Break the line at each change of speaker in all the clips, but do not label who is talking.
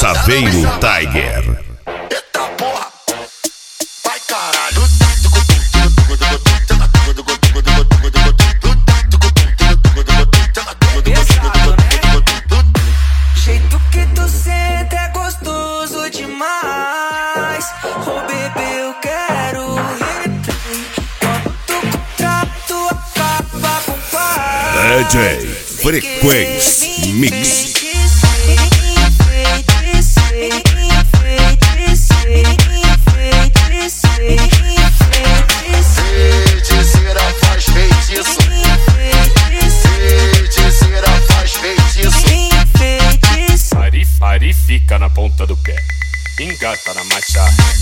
Saveiro Tiger.
Eita porra, vai caralho.
Jeito que tu senta é gostoso demais. Oh bebê, eu quero replay. Quando tu contrato acaba com paz.
DJ Frequência Mix.
Feiticeira faz feitiço. Feiticeira faz feitiço.
Ari fica na ponta do pé, engata na marcha.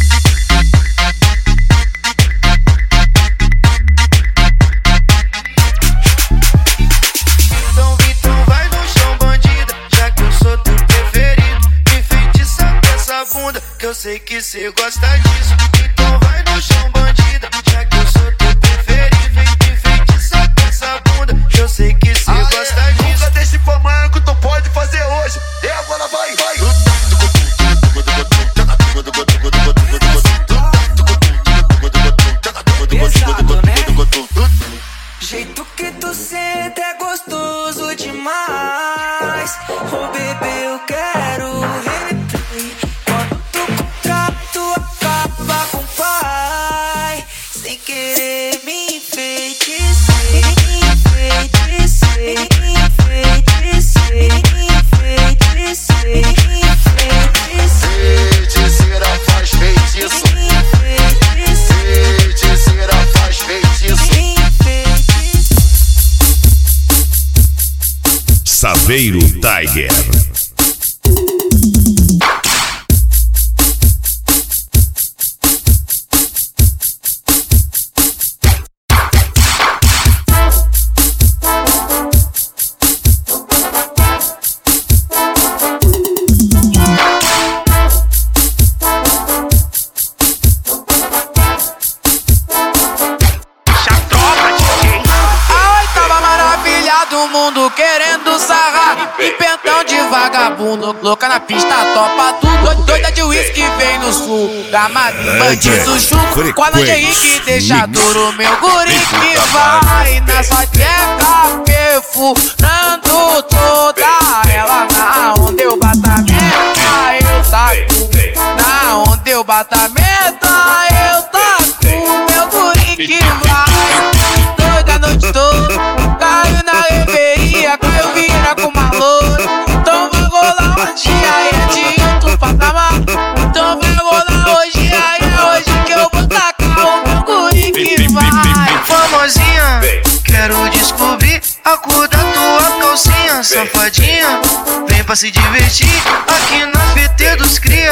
Então vai no chão, bandida, já que eu sou teu preferido. Me feitiça com essa bunda, que eu sei que cê gosta disso. Então vai no chão, bandida, já que eu sou teu preferido. Me feitiça com essa bunda, que eu sei que cê gosta disso.
Nunca deixe pra amanhã que tu pode fazer hoje. E agora vai, vai.
Pesado, né? Jeito que tu senta é gostoso demais. Oh bebê, eu quero replay. Quando tu contrato acaba com pai. Sem querer me enfeitiçei. Enfeitiçei, enfeitiçei, enfeitiçei, enfeitiçei.
Feiticeira faz feitiço. Feiticeira faz feitiço.
Saveiro Tiger.
Do mundo querendo sarrar e pentão de vagabundo, louca na pista, topa tudo. Doida de uísque vem no sul, gamado, bandido chuco. Com a Henrique deixa duro, meu guri que vai na sua tcheca, perfurando toda ela. Na onde eu bato a meta, eu taco. Na onde eu bato a meta, eu taco. Meu guri que vai, doida a noite toda. Caiu na reveria, caiu vira com uma loura. Então vai rolar hoje, aí é de outro patamar. Então vai rolar hoje, aí é hoje que eu vou tacar o meu guri que vai. Famosinha, quero descobrir a cor da tua calcinha. Safadinha, vem pra se divertir aqui na PT dos cria.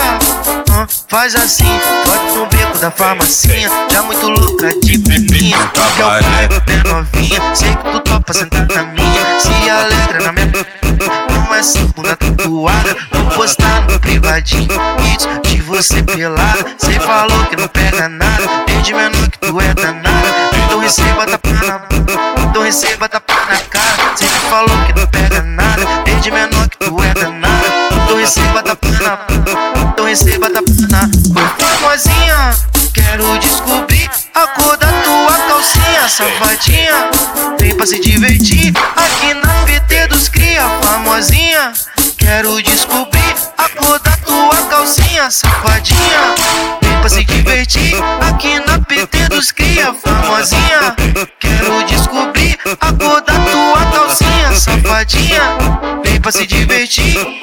Faz assim, bota no beco da farmacinha. Já muito louca de peninha, que é o pai bem novinha. Sei que tu topa sentar na minha, se alegra na minha. Não é essa bunda tatuada, vou postar no privadinho. Vídeos de você pelada, cê falou que não pega nada. Desde menor que tu é danada, então receba tapa na boca, então receba tapa na cara. Cê falou que não pega nada, desde menor que tu é danada. Então receba tapa na boca, então receba tapa na boca. Famosinha, quero descobrir a cor da tua calcinha. Safadinha, vem pra se divertir aqui na PT dos cria. Famosinha, quero descobrir a cor da tua calcinha. Safadinha, vem pra se divertir aqui na PT dos cria. Famosinha, quero descobrir a cor da tua calcinha. Safadinha, vem pra se divertir